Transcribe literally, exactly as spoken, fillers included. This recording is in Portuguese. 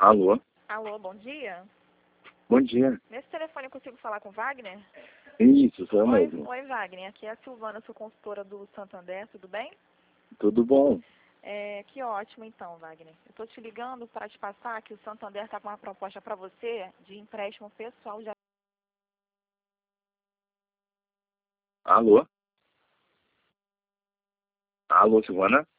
Alô? Alô, bom dia. Bom dia. Nesse telefone eu consigo falar com o Wagner? Isso, sou eu Oi, mesmo. oi, Wagner. Aqui é a Silvana, sou consultora do Santander, tudo bem? Tudo bom? É, que ótimo então, Wagner. Eu estou te ligando para te passar que o Santander está com uma proposta para você de empréstimo pessoal de... Alô? Alô, Silvana?